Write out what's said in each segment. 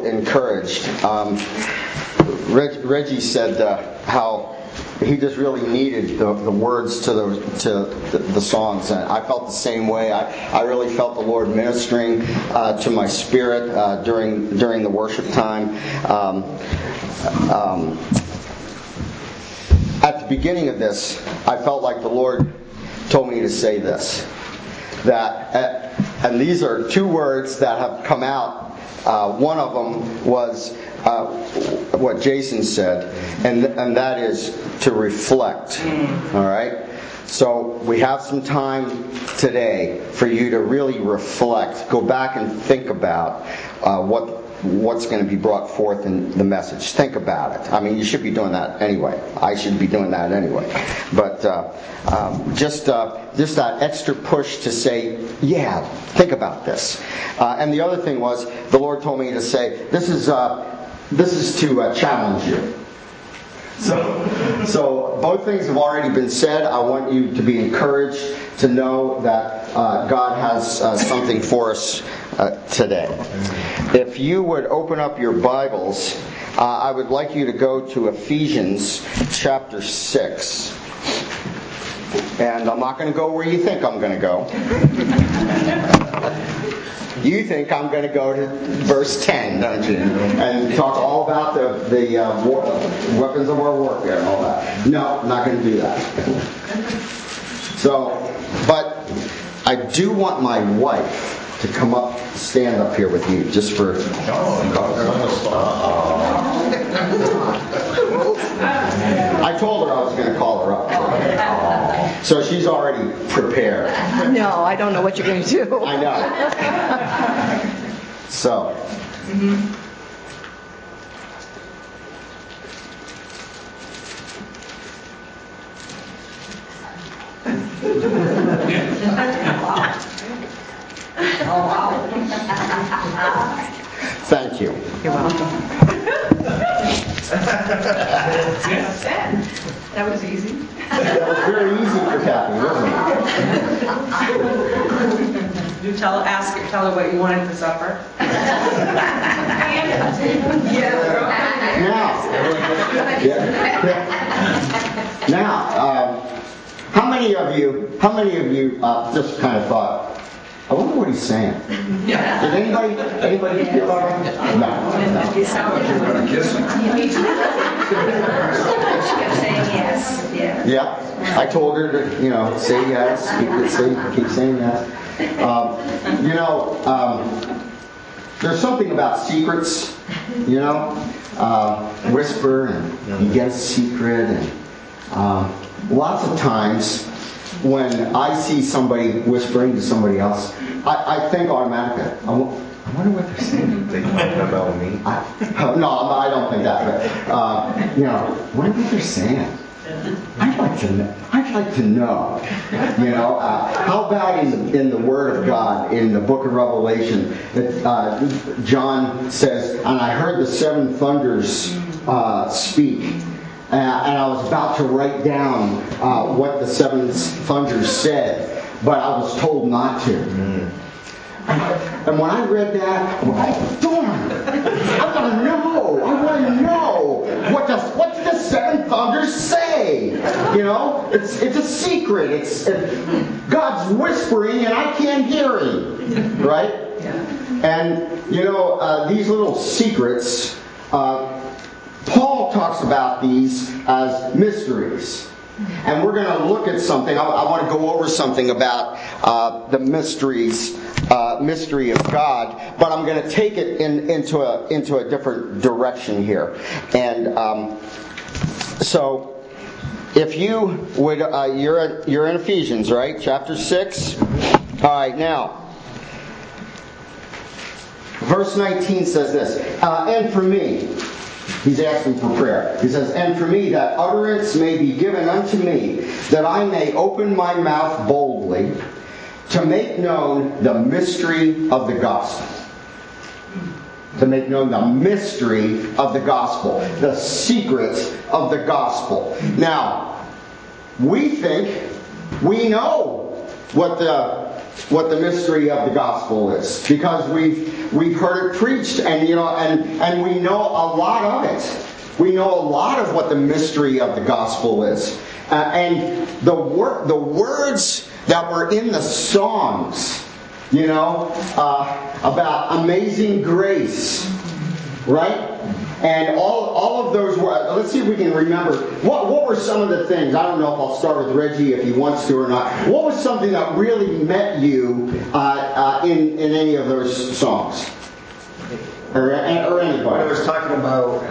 so encouraged. Reggie said how he just really needed the words to the songs, and I felt the same way. I really felt the Lord ministering to my spirit during the worship time. At the beginning of this, I felt like the Lord told me to say this, and these are two words that have come out. One of them was what Jason said, and that is to reflect. All right? So we have some time today for you to really reflect. Go back and think about what's going to be brought forth in the message. Think about it. I mean, you should be doing that anyway. I should be doing that anyway. But just that extra push to say, yeah, think about this. And the other thing was, the Lord told me to say, this is to challenge you. So both things have already been said. I want you to be encouraged to know that God has something for us today. If you would open up your Bibles, I would like you to go to Ephesians chapter 6. And I'm not going to go where you think I'm going to go. You think I'm going to go to verse 10, don't you? And talk all about the weapons of our warfare and all that. No, I'm not going to do that. But I do want my wife to come up, stand up here with me, just for... I told her I was going to call her up. So she's already prepared. No, I don't know what you're going to do. I know. So. Thank you. You're welcome. That was easy. That was very easy for Kathy, wasn't it? You tell her what you wanted for supper. Now, how many of you just kind of thought, I wonder what he's saying? Did anybody feel all right? No. She kept saying yes. Yeah. I told her to, say yes. Keep saying yes. There's something about secrets, whisper and you get a secret, and lots of times when I see somebody whispering to somebody else, I think automatically, I wonder what they're saying. They talking about me? No, I don't think that. But, I wonder what they're saying. I'd like to know. How about in the Word of God, in the book of Revelation, John says, and I heard the seven thunders speak. And I was about to write down what the seven thunders said, but I was told not to. And when I read that, I went, oh, darn! I want to know! What did the seven thunders say? It's a secret. It's God's whispering, and I can't hear Him, right? And these little secrets. Paul talks about these as mysteries. And we're going to look at something. I want to go over something about the mystery of God, but I'm going to take it into a different direction here. And so, if you would, you're in Ephesians, right? Chapter 6. All right, now. Verse 19 says this, and for me, he's asking for prayer. He says, and for me that utterance may be given unto me, that I may open my mouth boldly to make known the mystery of the gospel. To make known the mystery of the gospel. The secret of the gospel. Now, we think we know what the what the mystery of the gospel is, because we've heard it preached, and and we know a lot of it. We know a lot of what the mystery of the gospel is, and the words that were in the songs, about amazing grace, right? And all of those words. Let's see if we can remember. What were some of the things? I don't know if I'll start with Reggie if he wants to or not. What was something that really met you in any of those songs? Or anybody? I was talking about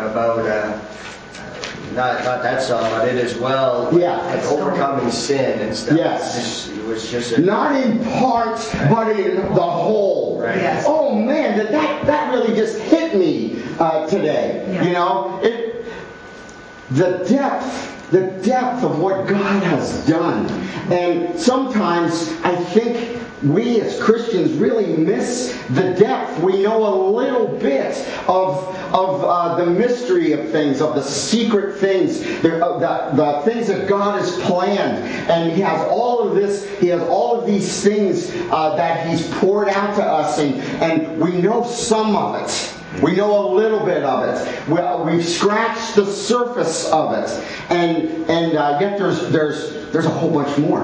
not that song, but it as well. Yeah. Like overcoming sin and stuff. Yes. It was just not in part, but in the whole. Right. Yes. Oh man, that really just hit me today. Yeah. The depth of what God has done. And sometimes I think we as Christians really miss the depth. We know a little bit of the mystery of things, of the secret things, the things that God has planned. And He has all of this. He has all of these things that He's poured out to us, and we know some of it. We know a little bit of it. We've scratched the surface of it, and yet there's a whole bunch more.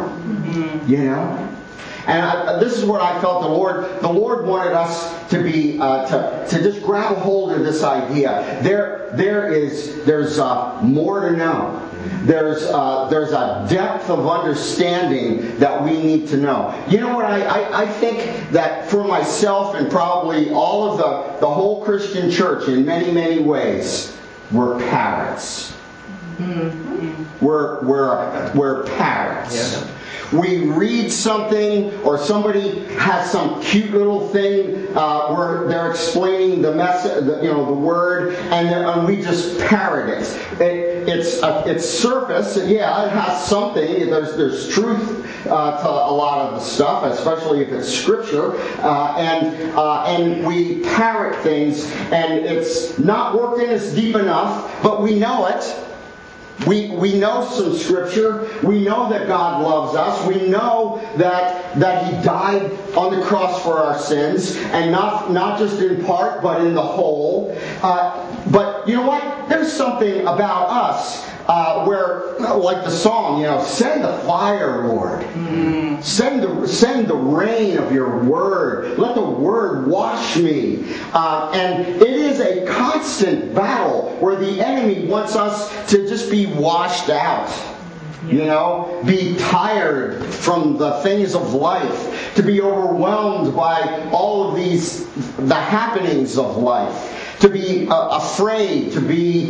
And this is what I felt the Lord wanted us to be to just grab a hold of this idea. There's more to know. There's a depth of understanding that we need to know. You know what? I think that for myself and probably all of the whole Christian church in many, many ways, we're parrots. We're parrots. Yeah. We read something, or somebody has some cute little thing where they're explaining the message, the word, and we just parrot it. It's surface. Yeah, it has something. There's truth to a lot of the stuff, especially if it's scripture, and we parrot things, and it's not worked in us deep enough, but we know it. We know some scripture. We know that God loves us. We know that He died on the cross for our sins, and not just in part, but in the whole. But you know what? There's something about us where, like the song, send the fire, Lord. Send the rain of your word. Let the word wash me. And it is a constant battle where the enemy wants us to just be washed out. Be tired from the things of life, to be overwhelmed by all of the happenings of life. To be afraid, to be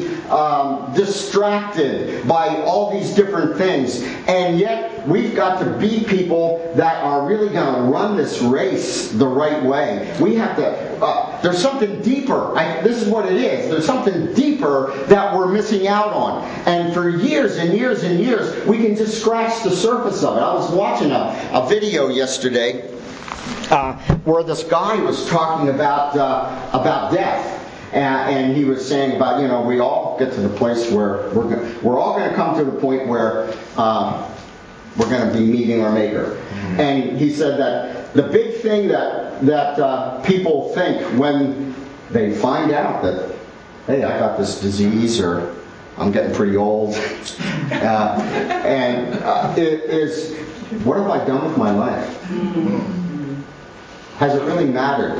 distracted by all these different things. And yet, we've got to be people that are really going to run this race the right way. We have to, there's something deeper. This is what it is. There's something deeper that we're missing out on. And for years and years and years, we can just scratch the surface of it. I was watching a video yesterday where this guy was talking about death. And he was saying about, we all get to the place where we're all going to come to the point where we're going to be meeting our Maker. And he said that the big thing that people think when they find out that, hey, I got this disease, or I'm getting pretty old, is, what have I done with my life? Has it really mattered?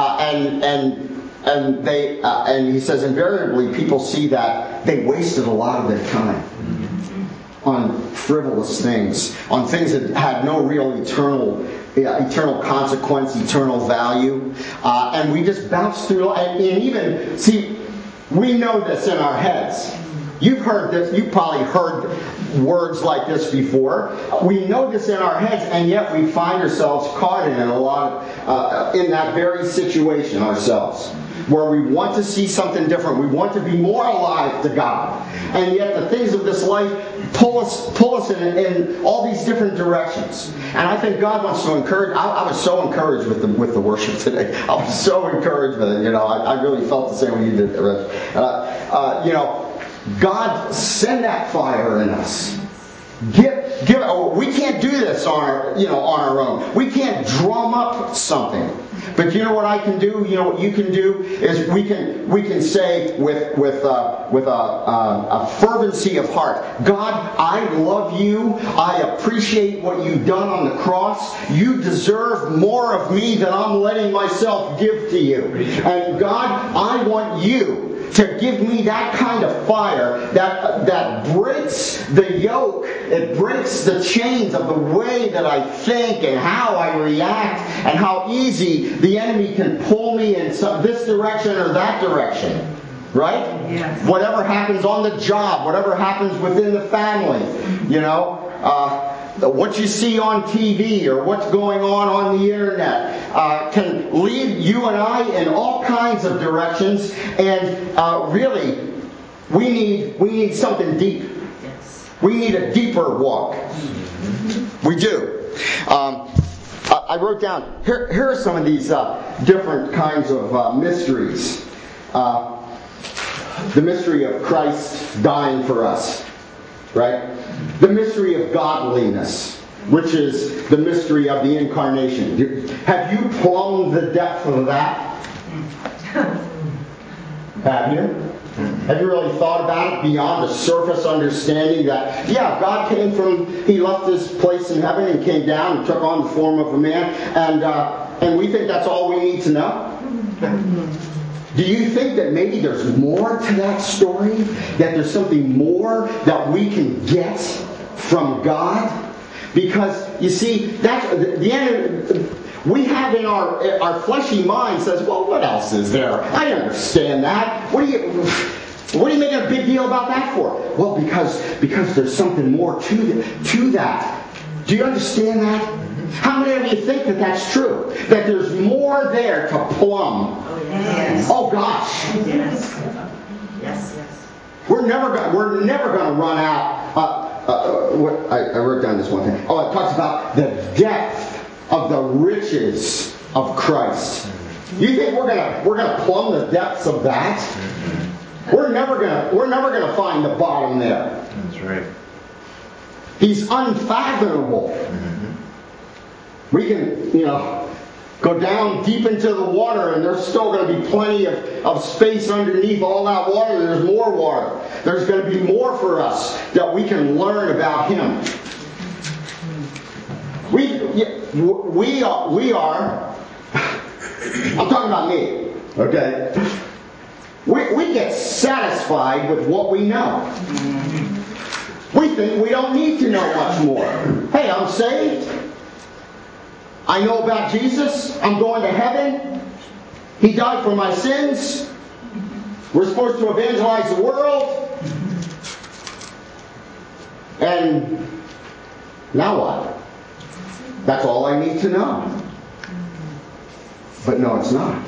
And he says invariably people see that they wasted a lot of their time on frivolous things, on things that had no real eternal consequence, eternal value, and we just bounce through. And even we know this in our heads. You've heard this. You've probably heard words like this before. We know this in our heads, and yet we find ourselves caught in a lot in that very situation ourselves, where we want to see something different. We want to be more alive to God, and yet the things of this life pull us in all these different directions. And I think God wants to encourage. I was so encouraged with the worship today. I was so encouraged with it. I really felt the same way you did, Rich. God, send that fire in us. Get we can't do this on our own. We can't drum up something. But you know what I can do? You know what you can do is we can say with a fervency of heart, God, I love you. I appreciate what you've done on the cross. You deserve more of me than I'm letting myself give to you. And God, I want you to give me that kind of fire that breaks the yoke, it breaks the chains of the way that I think and how I react and how easy the enemy can pull me in this direction or that direction. Right? Yes. Whatever happens on the job, whatever happens within the family, what you see on TV or what's going on the internet can lead you and I in all kinds of directions. And really, we need something deep. Yes. We need a deeper walk. We do. I wrote down, here are some of these different kinds of mysteries. The mystery of Christ dying for us. Right? The mystery of godliness, which is the mystery of the incarnation. Have you plumbed the depth of that? Have you? Have you really thought about it beyond the surface understanding that, God He left His place in heaven and came down and took on the form of a man, and we think that's all we need to know? Do you think that maybe there's more to that story? That there's something more that we can get from God? Because, you see, that's the end. We have in our fleshy mind says, well, what else is there? I understand that. What are you making a big deal about that for? Well, because there's something more to that. Do you understand that? How many of you think that that's true? That there's more there to plumb? Yes. Oh gosh! Yes. Yes. We're never going to run out. I wrote down this one thing. Oh, it talks about the depth of the riches of Christ. You think we're gonna plumb the depths of that? We're never gonna find the bottom there. That's right. He's unfathomable. We can, go down deep into the water and there's still going to be plenty of space underneath all that water. There's more water. There's going to be more for us that we can learn about Him. We are I'm talking about me, okay? We get satisfied with what we know. We think we don't need to know much more. Hey, I'm saved. I know about Jesus. I'm going to heaven. He died for my sins. We're supposed to evangelize the world. And now what? That's all I need to know. But no, it's not.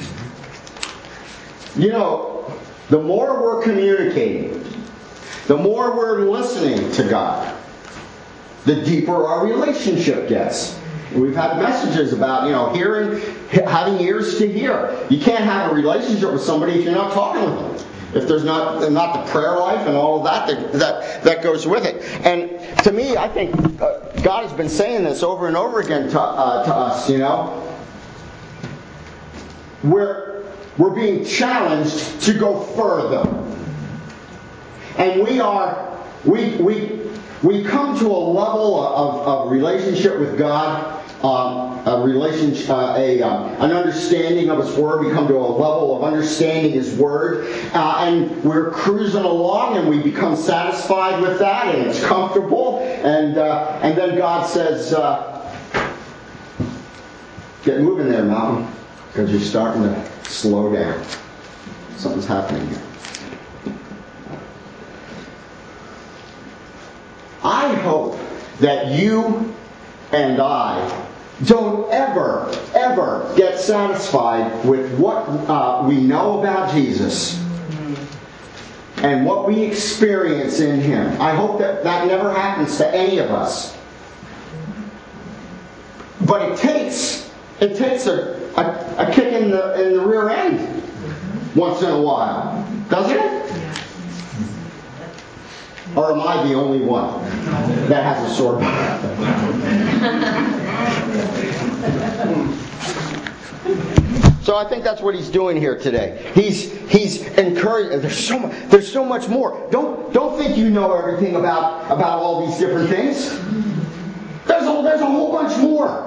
The more we're communicating, the more we're listening to God, the deeper our relationship gets. We've had messages about, hearing, having ears to hear. You can't have a relationship with somebody if you're not talking with them. If there's not the prayer life and all of that goes with it. And to me, I think God has been saying this over and over again to us. We're being challenged to go further, and we come to a level of relationship with God. An understanding of His Word. We come to a level of understanding His Word, and we're cruising along, and we become satisfied with that, and it's comfortable. And then God says, "Get moving there, Malcolm, because you're starting to slow down. Something's happening here." I hope that you and I don't ever get satisfied with what we know about Jesus and what we experience in Him. I hope that never happens to any of us. But it takes a kick in the rear end once in a while, doesn't it? Or am I the only one? that has a sore bottom. So I think that's what he's doing here today. He's encouraging. There's so much more. Don't think you know everything about all these different things. There's a whole bunch more.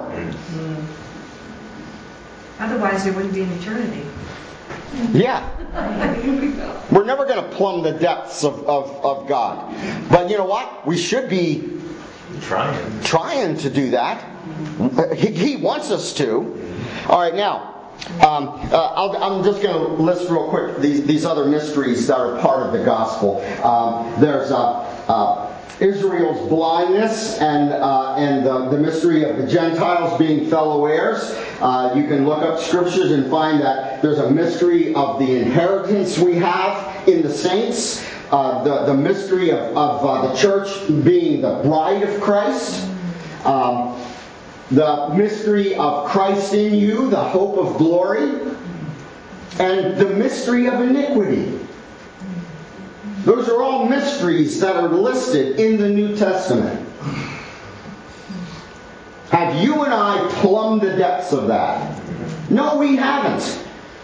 Otherwise, there wouldn't be an eternity. Yeah. We're never going to plumb the depths of God. But you know what? We should be trying to do that. He wants us to. All right, now, I'm just going to list real quick these other mysteries that are part of the gospel. There's Israel's blindness and the mystery of the Gentiles being fellow heirs. You can look up scriptures and find that there's a mystery of the inheritance we have in the saints. The mystery of the church being the bride of Christ. The mystery of Christ in you, the hope of glory. And the mystery of iniquity. Those are all mysteries that are listed in the New Testament. Have you and I plumbed the depths of that? No, we haven't.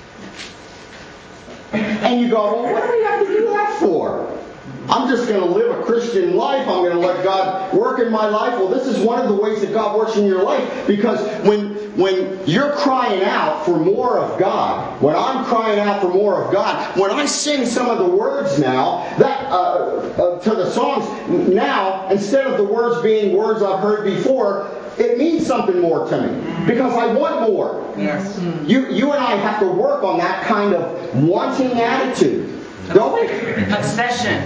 And you go, well, what do we have to do that for? I'm just going to live a Christian life. I'm going to let God work in my life. Well, this is one of the ways that God works in your life. Because when you're crying out for more of God, when I'm crying out for more of God, when I sing some of the words now, to the songs now, instead of the words being words I've heard before, it means something more to me. Because I want more. Yes. You and I have to work on that kind of wanting attitude. Don't we? Obsession.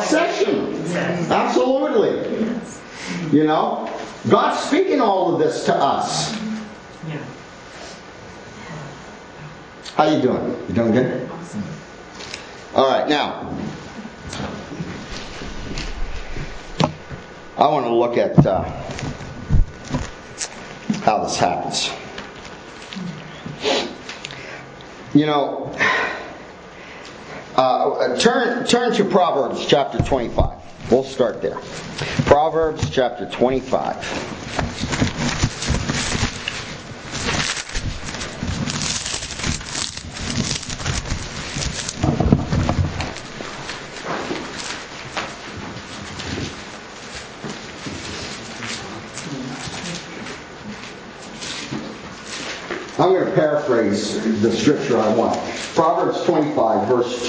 Absolutely. You know? God's speaking all of this to us. Yeah. How you doing? You doing good? Awesome. All right, now I want to look at how this happens. You know, turn to Proverbs chapter 25. We'll start there. Proverbs chapter 25. I'm going to paraphrase the scripture I want. Proverbs 25, verse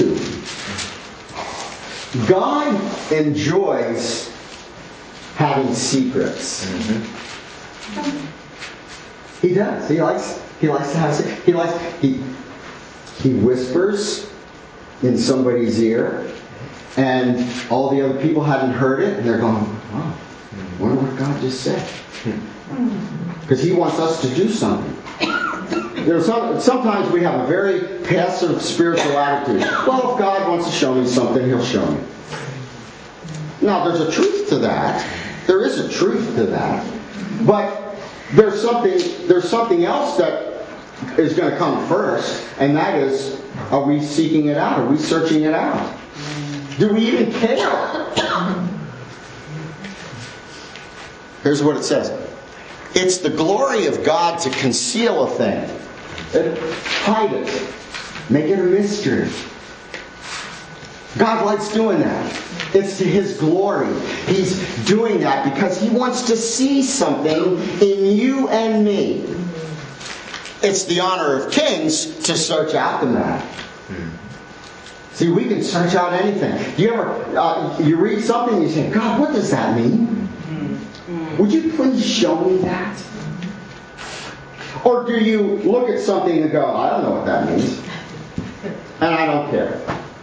2. God enjoys having secrets. Mm-hmm. He does. He likes to have secrets. He whispers in somebody's ear, and all the other people hadn't heard it, and they're going, "Oh, I wonder what God just said." Because He wants us to do something. You know, sometimes we have a very passive spiritual attitude. Well, if God wants to show me something, He'll show me. Now, there's a truth to that. There is a truth to that. But there's something else that is going to come first, and that is, are we seeking it out? Are we searching it out? Do we even care? Here's what it says. It's the glory of God to conceal a thing. Hide it. Make it a mystery. God likes doing that. It's to His glory. He's doing that because He wants to see something in you and me. It's the honor of kings to search out the matter. See, we can search out anything. You ever you read something and you say, God, what does that mean? Would you please show me that? Or do you look at something and go, I don't know what that means. And I don't care.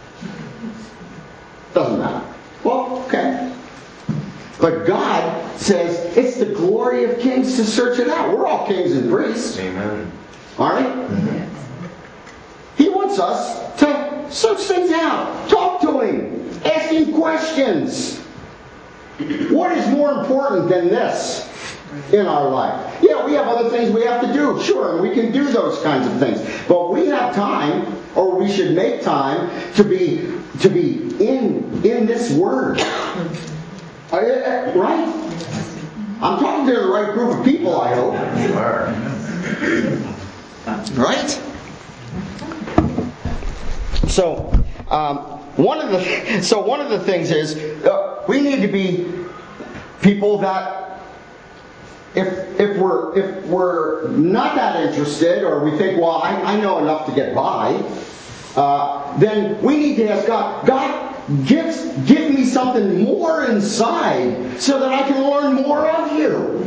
Doesn't matter. Well, okay. But God says it's the glory of kings to search it out. We're all kings and priests. Amen. Aren't we? Mm-hmm. He wants us to search things out. Talk to Him. Ask Him questions. What is more important than this in our life? Yeah, we have other things we have to do. Sure, and we can do those kinds of things. But we have time, or we should make time, to be in this Word. Right? I'm talking to the right group of people, I hope. You are. Right? So, one of the things is we need to be people that if we're not that interested, or we think, well, I know enough to get by, then we need to ask God, give me something more inside so that I can learn more of you.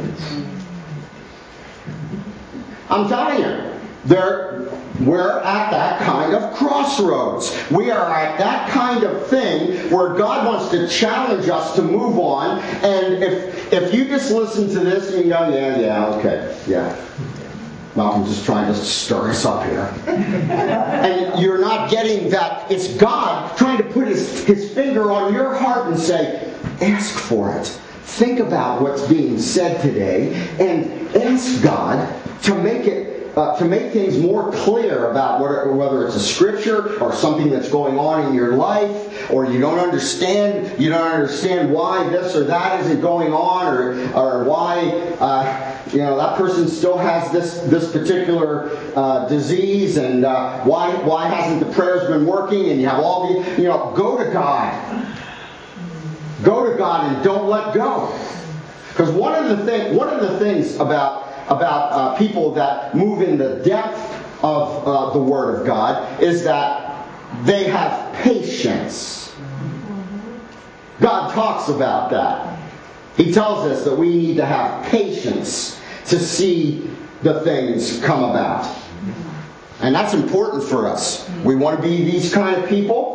I'm telling you, we're at that kind of crossroads. We are at that kind of thing where God wants to challenge us to move on. And if you just listen to this and you go, yeah. Malcolm's just trying to stir us up here. And you're not getting that. It's God trying to put his finger on your heart and say, ask for it. Think about what's being said today and ask God to make things more clear about whether it's a scripture or something that's going on in your life, or you don't understand why this or that isn't going on, or why that person still has this particular disease, and why hasn't the prayers been working, and you have all these, go to God. Go to God and don't let go. Because one of the things about people that move in the depth of the Word of God is that they have patience. God talks about that. He tells us that we need to have patience to see the things come about. And that's important for us. We want to be these kind of people.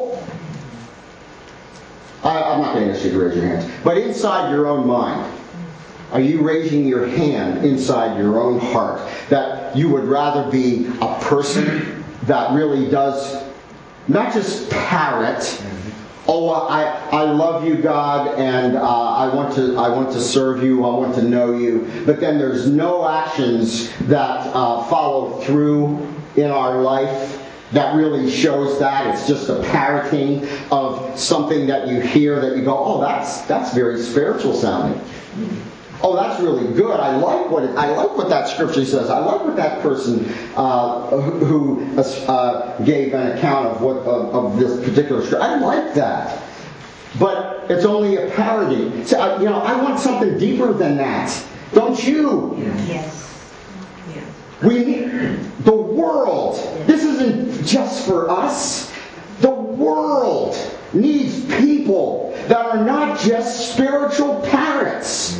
I'm not going to ask you to raise your hands. But inside your own mind, are you raising your hand inside your own heart that you would rather be a person that really does not just parrot, I love you, God, and I want to serve you, I want to know you, but then there's no actions that follow through in our life that really shows that. It's just a parroting of something that you hear that you go, oh, that's very spiritual sounding. Oh, that's really good. I like what that scripture says. I like what that person who gave an account of this particular scripture. I like that. But it's only a parody. So, I want something deeper than that. Don't you? Yes. We need the world. This isn't just for us. The world needs people that are not just spiritual parrots.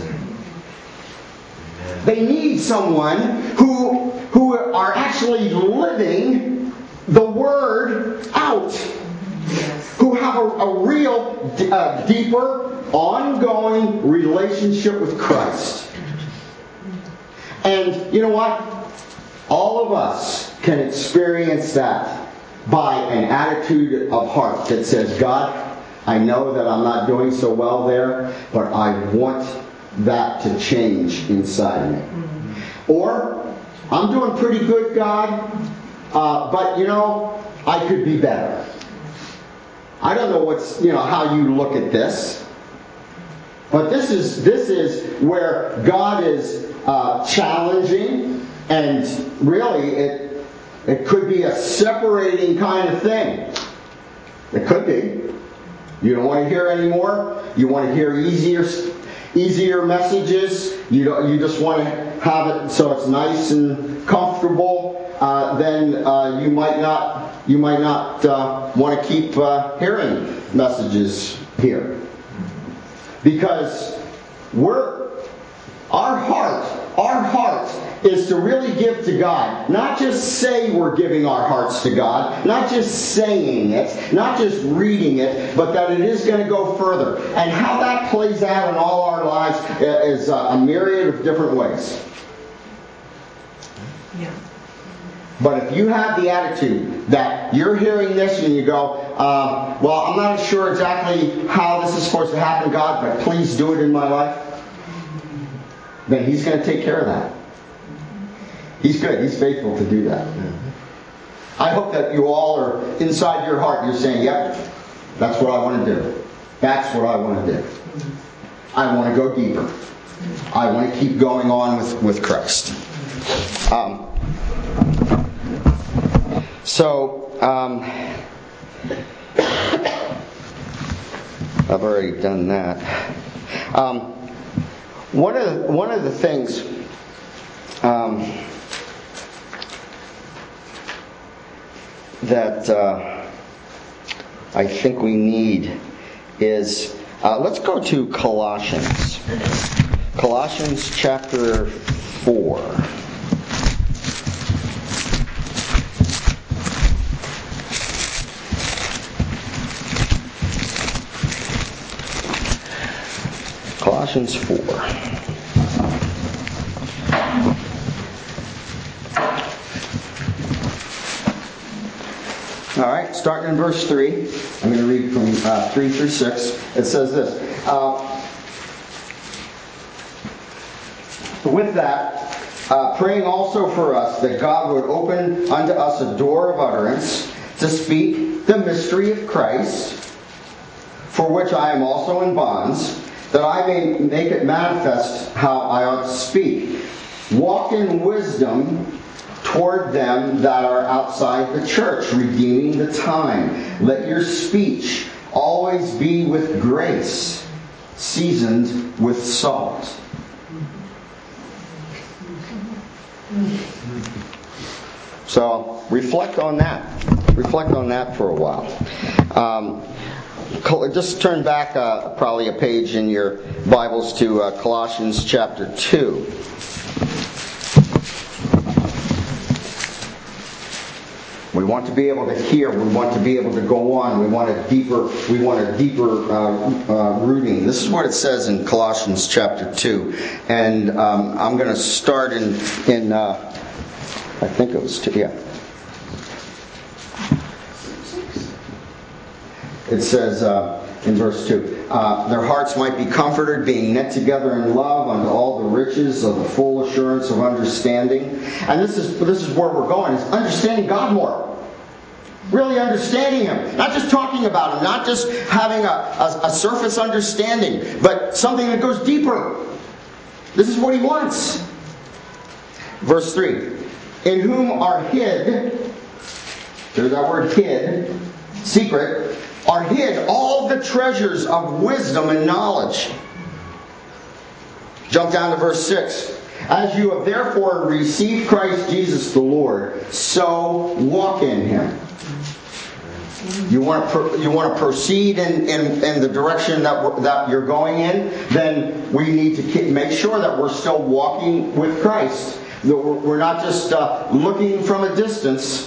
They need someone who are actually living the Word out. Who have a real, deeper, ongoing relationship with Christ. And you know what? All of us can experience that by an attitude of heart that says, God, I know that I'm not doing so well there, but I want that to change inside me. Or, I'm doing pretty good, God, but I could be better. I don't know how you look at this, but this is where God is challenging, and really it could be a separating kind of thing. It could be. You don't want to hear anymore. You want to hear easier messages. You just want to have it so it's nice and comfortable. Then you might not want to keep hearing messages here, because our heart is to really give to God. Not just say we're giving our hearts to God, not just saying it, not just reading it, but that it is going to go further. And how that plays out in all our lives is a myriad of different ways. Yeah. But if you have the attitude that you're hearing this and you go, well, I'm not sure exactly how this is supposed to happen, God, but please do it in my life, then He's going to take care of that. He's good. He's faithful to do that. I hope that you all are, inside your heart, you're saying, yep, that's what I want to do. That's what I want to do. I want to go deeper. I want to keep going on with Christ. I've already done that. One of the things that I think we need is let's go to Colossians. Colossians chapter 4. Colossians 4. All right, starting in verse 3. I'm going to read from 3 through 6. It says this. With that, praying also for us that God would open unto us a door of utterance to speak the mystery of Christ, for which I am also in bonds, that I may make it manifest how I ought to speak. Walk in wisdom toward them that are outside the church, redeeming the time. Let your speech always be with grace, seasoned with salt. So reflect on that. Reflect on that for a while. Just turn back probably a page in your Bibles to Colossians chapter 2. We want to be able to hear. We want to be able to go on. We want a deeper rooting. This is what it says in Colossians chapter 2, and I'm going to start in I think it was 2. Yeah. It says in verse 2, their hearts might be comforted, being knit together in love unto all the riches of the full assurance of understanding. And this is where we're going, is understanding God more. Really understanding Him. Not just talking about Him, not just having a surface understanding, but something that goes deeper. This is what He wants. Verse 3, in whom are hid, there's that word hid, secret, are hid all the treasures of wisdom and knowledge. Jump down to verse 6. As you have therefore received Christ Jesus the Lord, so walk in Him. You want to proceed in the direction that you're going in, then we need to make sure that we're still walking with Christ. That we're not just looking from a distance.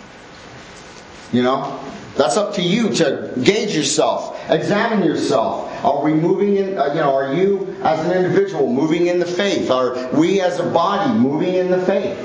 That's up to you to gauge yourself, examine yourself. Are we moving in? Are you as an individual moving in the faith? Are we as a body moving in the faith?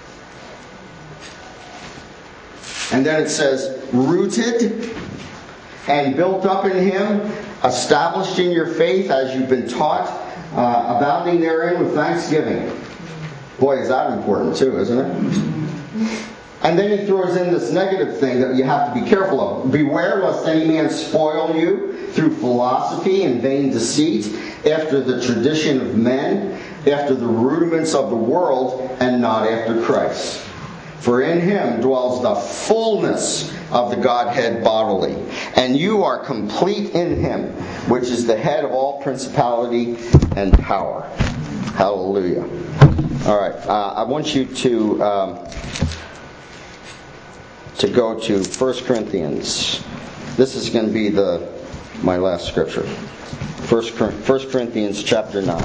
And then it says, rooted and built up in Him, established in your faith as you've been taught, abounding therein with thanksgiving. Boy, is that important too, isn't it? And then he throws in this negative thing that you have to be careful of. Beware lest any man spoil you through philosophy and vain deceit, after the tradition of men, after the rudiments of the world, and not after Christ. For in Him dwells the fullness of the Godhead bodily. And you are complete in Him, which is the head of all principality and power. Hallelujah. All right. I want you to go to 1 Corinthians. This is going to be my last scripture. 1 Corinthians chapter 9.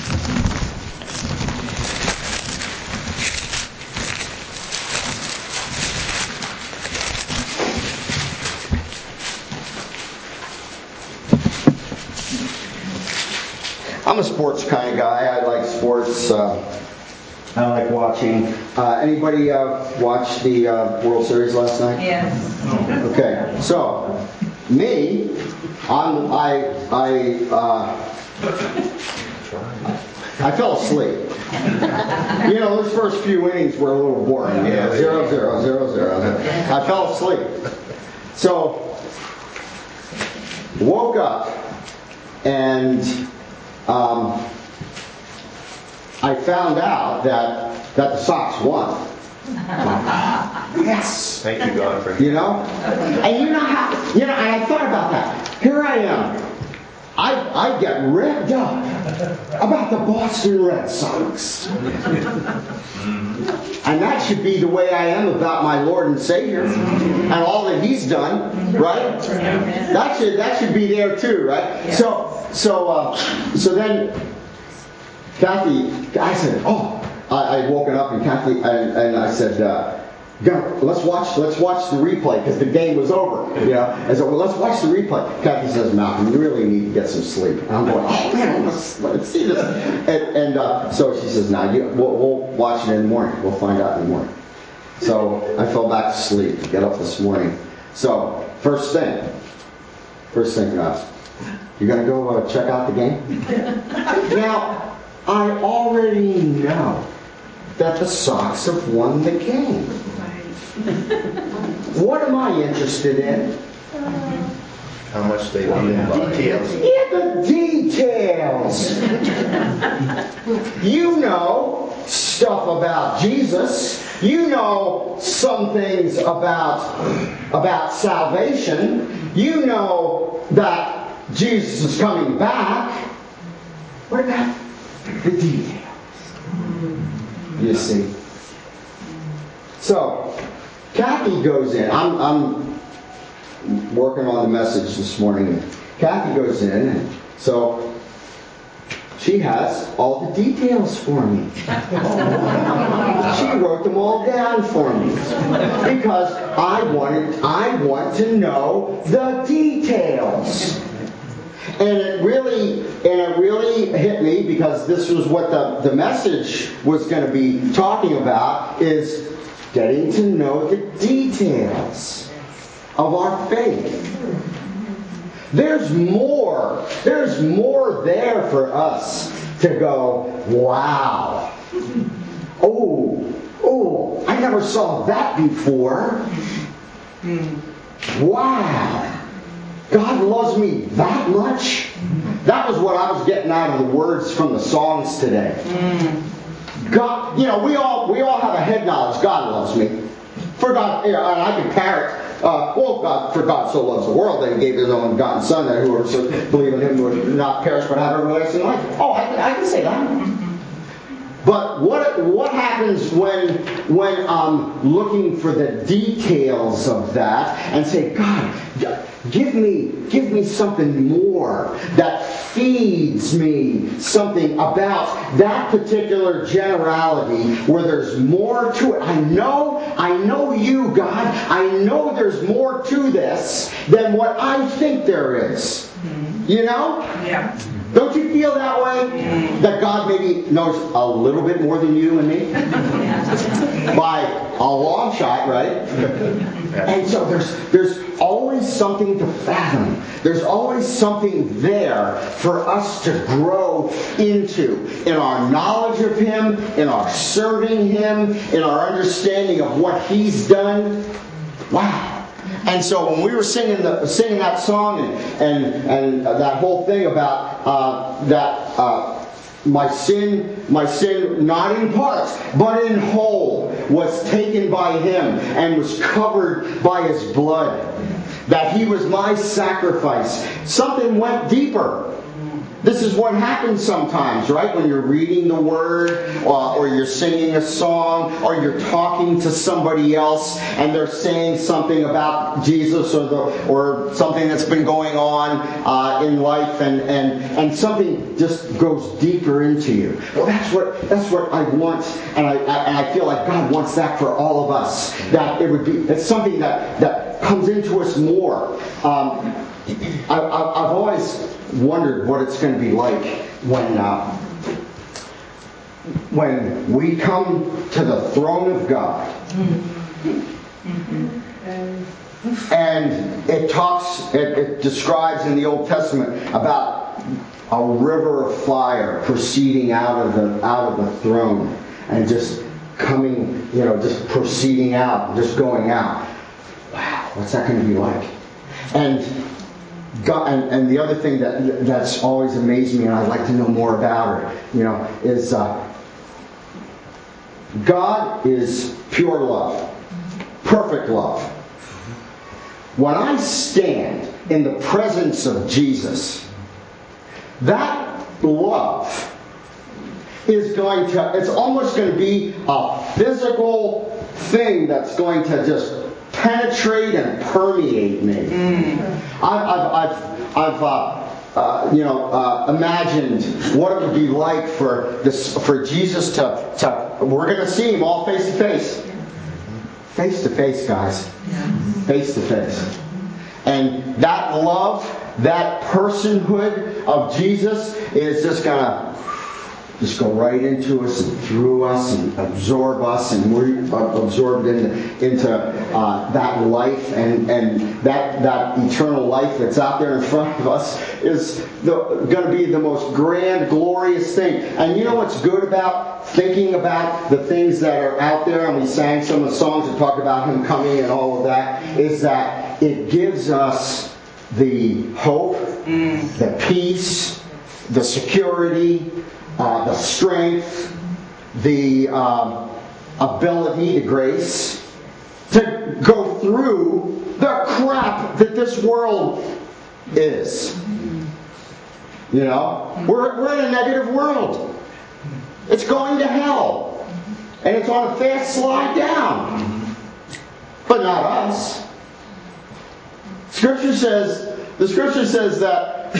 I'm a sports kind of guy. I like sports. I like watching. Anybody watch the World Series last night? Yes. Okay, so me, I fell asleep. Those first few innings were a little boring. 0-0, 0-0. I fell asleep. So woke up and I found out that the Sox won. Yes. Thank you, God, for You know? And you know how, and I thought about that. Here I am. I get revved up about the Boston Red Sox. And that should be the way I am about my Lord and Savior and all that He's done, right? That should be there too, right? So then Kathy, I said, I had woken up and Kathy and I said, let's watch the replay because the game was over. I said, well, let's watch the replay. Kathy says, Malcolm, you really need to get some sleep. And I'm going, oh man, let's see this. And so she says, we'll watch it in the morning. We'll find out in the morning. So I fell back to sleep. Get up this morning. So first thing, you're going to go check out the game? Now, I already know that the Sox have won the game. What am I interested in? how much they won in details. Yeah, the details. You know stuff about Jesus. You know some things about salvation. You know that Jesus is coming back. What about the details? You see. So, Kathy goes in. I'm working on the message this morning. Kathy goes in, and so she has all the details for me. She wrote them all down for me because I want to know the details. And it really hit me because this was what the message was going to be talking about, is getting to know the details of our faith. There's more there for us to go, wow. Oh, I never saw that before. Wow. God loves me that much? That was what I was getting out of the words from the songs today. God, we all have a head knowledge. God loves me. For God, and I can parrot. God, for God so loves the world that He gave His only begotten Son, that whoever believe in Him would not perish but have everlasting life. Oh, I can say that. But what happens when I'm looking for the details of that and say, God, give me something more that feeds me something about that particular generality where there's more to it. I know you, God. I know there's more to this than what I think there is. You know? Yeah. Don't you feel that way? That God maybe knows a little bit more than you and me? By a long shot, right? And so there's always something to fathom. There's always something there for us to grow into in our knowledge of Him, in our serving Him, in our understanding of what He's done. Wow. And so when we were singing that song and that whole thing about my sin not in parts but in whole was taken by Him and was covered by His blood, that He was my sacrifice, something went deeper. This is what happens sometimes, right? When you're reading the Word, or you're singing a song, or you're talking to somebody else, and they're saying something about Jesus or something that's been going on in life, and something just goes deeper into you. Well, that's what I want, and I feel like God wants that for all of us. That it's something that comes into us more. I've always wondered what it's going to be like when we come to the throne of God. And it describes in the Old Testament about a river of fire proceeding out of the throne and just coming, just proceeding out, just going out. Wow, what's that going to be like? And God, and the other thing that's always amazed me, and I'd like to know more about it, is God is pure love, perfect love. When I stand in the presence of Jesus, that love is it's almost going to be a physical thing that's going to just penetrate and permeate me. I've imagined what it would be like for Jesus to we're going to see Him all face to face. Face to face, guys. Face to face. And that love, that personhood of Jesus is just going to go right into us and through us and absorb us, and we're absorbed into that life, and that eternal life that's out there in front of us is going to be the most grand, glorious thing. And you know what's good about thinking about the things that are out there, and we sang some of the songs that talk about Him coming and all of that, is that it gives us the hope, the peace, the security, the strength, the ability, the grace to go through the crap that this world is. We're in a negative world. It's going to hell. And it's on a fast slide down. But not us. The Scripture says that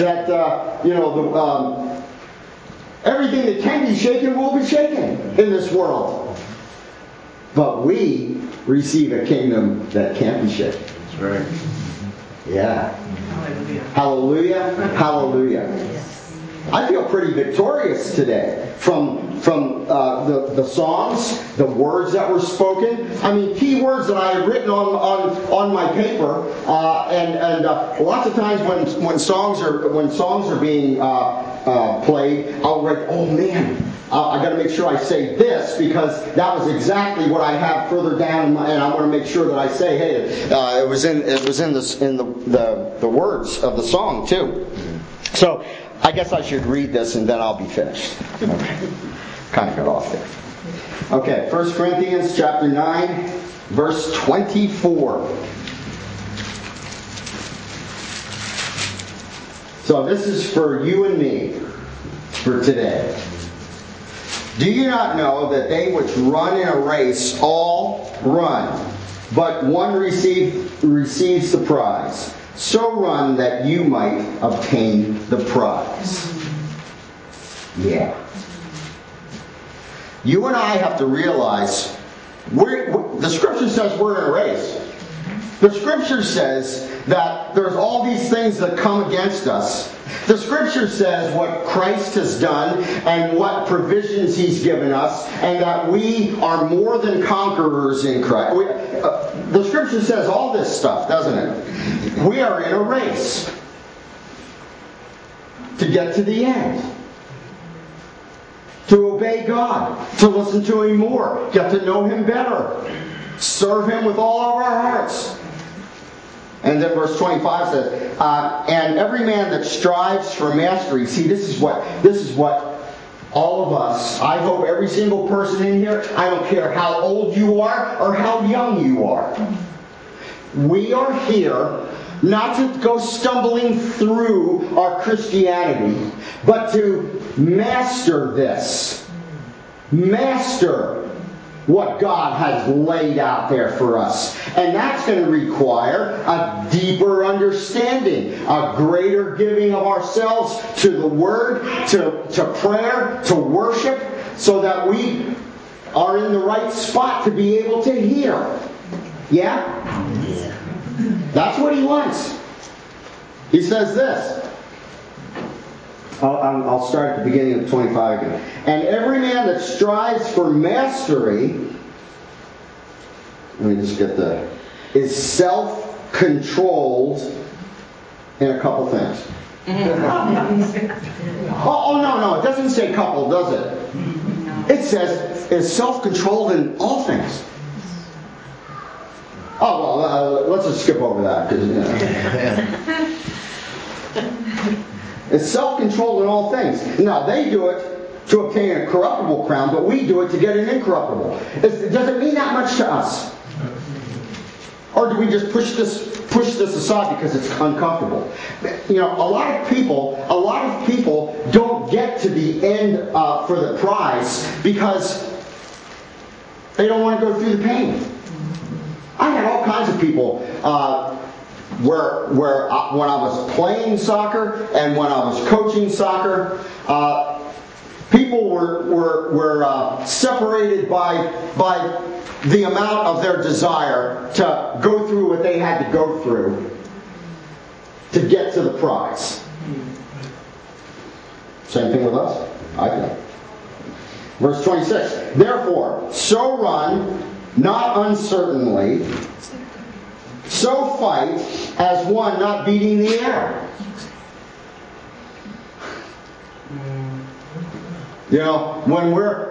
everything that can be shaken will be shaken in this world. But we receive a kingdom that can't be shaken. That's right. Yeah. Hallelujah. Hallelujah. Hallelujah. I feel pretty victorious today from the songs, the words that were spoken. I mean, key words that I had written on my paper, and lots of times when songs are being played, I'll write, oh man, I got to make sure I say this, because that was exactly what I have further down, and I want to make sure that I say, hey, it was in the words of the song too. So I guess I should read this and then I'll be finished. Okay. Kind of got off there. Okay, 1 Corinthians chapter 9, verse 24. So this is for you and me for today. Do you not know that they which run in a race all run, but one receives the prize? So run that you might obtain the prize. Yeah. You and I have to realize, the Scripture says we're in a race. The Scripture says that there's all these things that come against us. The Scripture says what Christ has done and what provisions He's given us, and that we are more than conquerors in Christ. The Scripture says all this stuff, doesn't it? We are in a race to get to the end. To obey God. To listen to Him more. Get to know Him better. Serve Him with all of our hearts. And then verse 25 says, and every man that strives for mastery. See, this is what all of us, I hope every single person in here, I don't care how old you are or how young you are. We are here not to go stumbling through our Christianity, but to master this. Master what God has laid out there for us. And that's going to require a deeper understanding, a greater giving of ourselves to the Word, to prayer, to worship, so that we are in the right spot to be able to hear. Yeah? That's what He wants. He says this. I'll start at the beginning of 25 again. And every man that strives for mastery, let me just get is self-controlled in a couple things. Oh, no, it doesn't say couple, does it? It says is self-controlled in all things. Oh, well, let's just skip over that. is self-controlled in all things. Now, they do it to obtain a corruptible crown, but we do it to get an incorruptible. Does it mean that much to us? Or do we just push this aside because it's uncomfortable? You know, a lot of people don't get to the end for the prize because they don't want to go through the pain. I had all kinds of people where when I was playing soccer and when I was coaching soccer, people were separated by the amount of their desire to go through what they had to go through to get to the prize. Same thing with us, I think. Verse 26. Therefore, so run, not uncertainly, so fight as one not beating the air. You know, when we're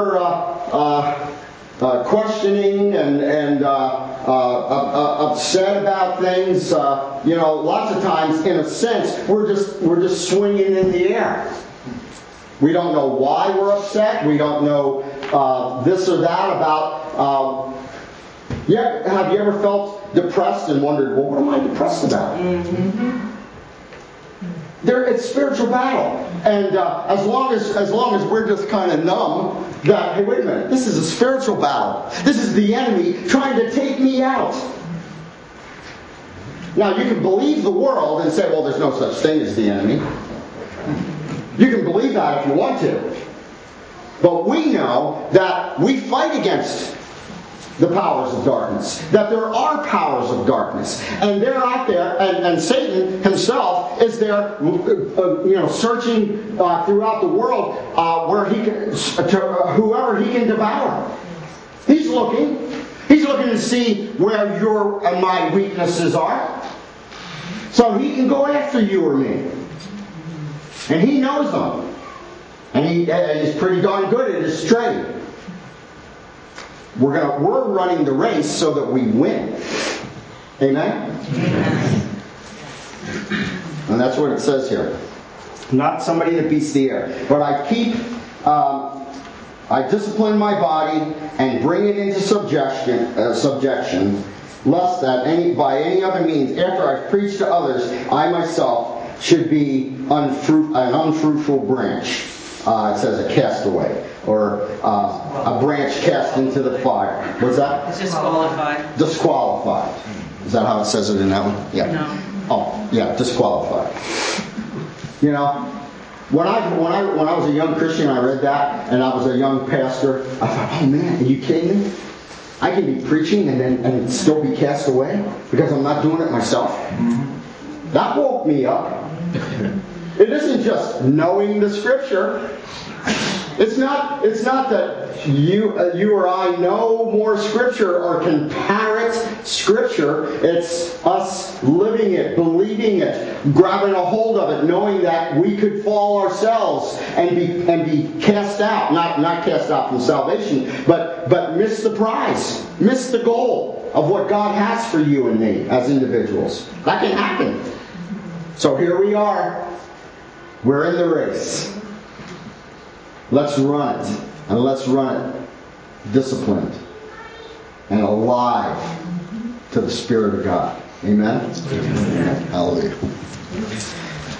questioning and upset about things, you know, lots of times, in a sense, we're just swinging in the air. We don't know why we're upset. We don't know this or that about. Have you ever felt depressed and wondered, well, what am I depressed about? Mm-hmm. It's spiritual battle, and as long as we're just kind of numb, that hey, wait a minute, this is a spiritual battle. This is the enemy trying to take me out. Now you can believe the world and say, well, there's no such thing as the enemy. You can believe that if you want to, but we know that we fight against the powers of darkness. That there are powers of darkness. And they're out there, and Satan himself is there, searching throughout the world where he can, whoever he can devour. He's looking. He's looking to see where your and my weaknesses are. So he can go after you or me. And he knows them. And he's pretty darn good at his trade. We're running the race so that we win. Amen? Amen. And that's what it says here. Not somebody that beats the air. But I discipline my body and bring it into subjection, lest that by any other means, after I've preached to others, I myself should be an unfruitful branch. It says a castaway, or a branch cast into the fire. What's that? It's disqualified. Disqualified. Is that how it says it in that one? Yeah. No. Oh, yeah, disqualified. You know, when I was a young Christian, I read that, and I was a young pastor. I thought, oh man, are you kidding me? I can be preaching and still be cast away because I'm not doing it myself. Mm-hmm. That woke me up. It isn't just knowing the Scripture. It's not that you or I know more Scripture or can parrot Scripture. It's us living it, believing it, grabbing a hold of it, knowing that we could fall ourselves and be cast out. Not cast out from salvation, but miss the prize, miss the goal of what God has for you and me as individuals. That can happen. So here we are. We're in the race. Let's run it. And let's run it disciplined and alive to the Spirit of God. Amen? Amen. Hallelujah.